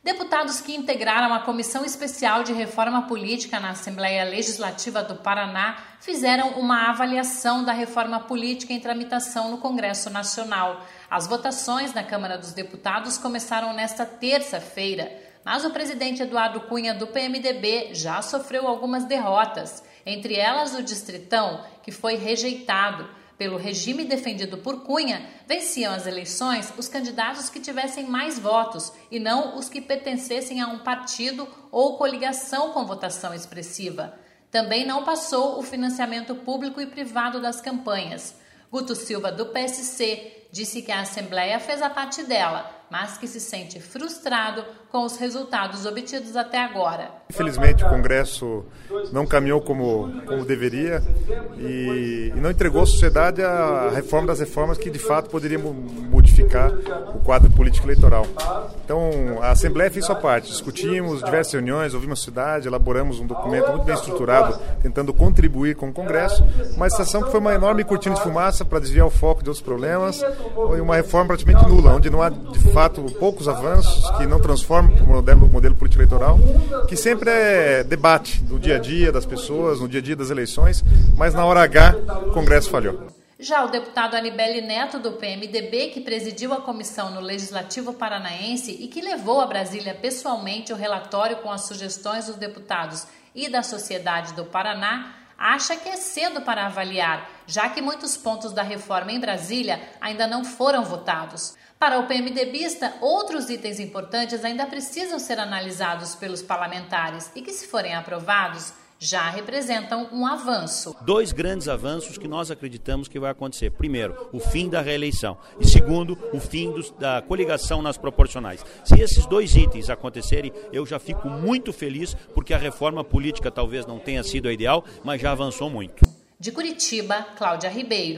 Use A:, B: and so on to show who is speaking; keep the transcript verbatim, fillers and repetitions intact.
A: Deputados que integraram a Comissão Especial de Reforma Política na Assembleia Legislativa do Paraná fizeram uma avaliação da reforma política em tramitação no Congresso Nacional. As votações na Câmara dos Deputados começaram nesta terça-feira, mas o presidente Eduardo Cunha, do P M D B, já sofreu algumas derrotas, entre elas o Distritão, que foi rejeitado. Pelo regime defendido por Cunha, venciam as eleições os candidatos que tivessem mais votos e não os que pertencessem a um partido ou coligação com votação expressiva. Também não passou o financiamento público e privado das campanhas. Guto Silva, do P S C, disse que a Assembleia fez a parte dela, mas que se sente frustrado com os resultados obtidos até agora.
B: Infelizmente, o Congresso não caminhou como, como deveria e, e não entregou à sociedade a reforma das reformas que, de fato, poderiam modificar o quadro político eleitoral. Então, a Assembleia fez sua parte. Discutimos diversas reuniões, ouvimos a sociedade, elaboramos um documento muito bem estruturado, tentando contribuir com o Congresso, uma situação que foi uma enorme cortina de fumaça para desviar o foco de outros problemas, e uma reforma praticamente nula, onde não há, de fato, poucos avanços, que não transformam o modelo, o modelo político eleitoral, que sempre é debate do dia a dia das pessoas, no dia a dia das eleições, mas na hora H o Congresso falhou.
A: Já o deputado Anibele Neto, do P M D B, que presidiu a comissão no Legislativo Paranaense e que levou a Brasília pessoalmente o relatório com as sugestões dos deputados e da sociedade do Paraná, acha que é cedo para avaliar, já que muitos pontos da reforma em Brasília ainda não foram votados. Para o PMDBista, outros itens importantes ainda precisam ser analisados pelos parlamentares e que, se forem aprovados, já representam um avanço.
C: Dois grandes avanços que nós acreditamos que vai acontecer. Primeiro, o fim da reeleição. E segundo, o fim dos, da coligação nas proporcionais. Se esses dois itens acontecerem, eu já fico muito feliz, porque a reforma política talvez não tenha sido a ideal, mas já avançou muito.
A: De Curitiba, Cláudia Ribeiro.